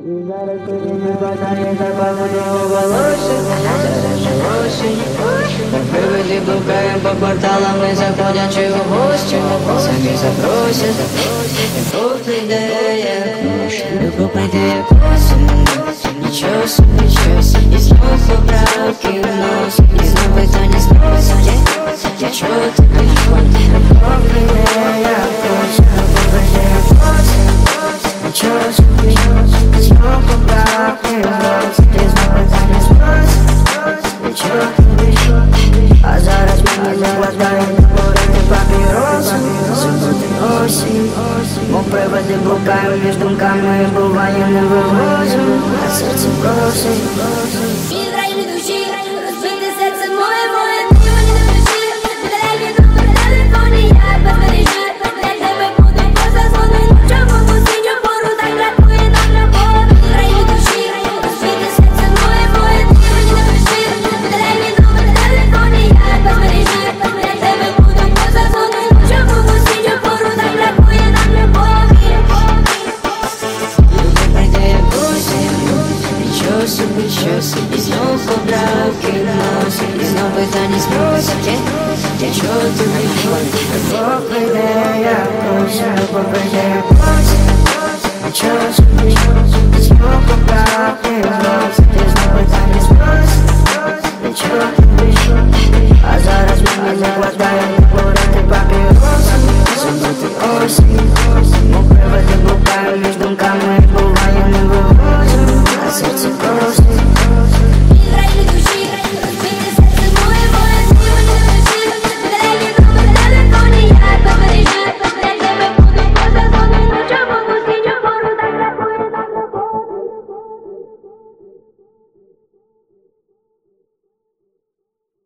Зараз тобі не хватає запаху волосся. Приводи блукаєм по кварталам, не заходячи у гості. Самі запросять, любов прийде як осінь. Любов прийде як осінь. Нічого собі, і знов поправки вносять. І знов питання спросять, чого ти приходиш? Любов прийде як осінь. Любов прийде як осінь. Нічого собі, і знов поправки вносять. І знов питання спросять, нічого тобі. А зараз мені не хватає говорити папіроси. Забути осінь. Мов приводи блукаю між думками, буває не вивозю. А серце просить. Від рай від душі, розбите серце моє, ти мені не пиши. Видаляй від номер телефоні, я без мережі. Як тебе буду поза дзвонить, чому посидю пору, так бракує нам любов. Від рай від душі, розбите серце моє, ти мені не пиши. Видаляй від номер телефоні, я без мережі. Як тебе буду поза дзвонить, чому посидю пору, так бракує нам любов. Любов прийде як осінь. Нічого собі, і знов поправки вносять. І знов питання спросять, чого тобі ходить? Любов прийде як осінь. Любов прийде як осінь. Нічого собі.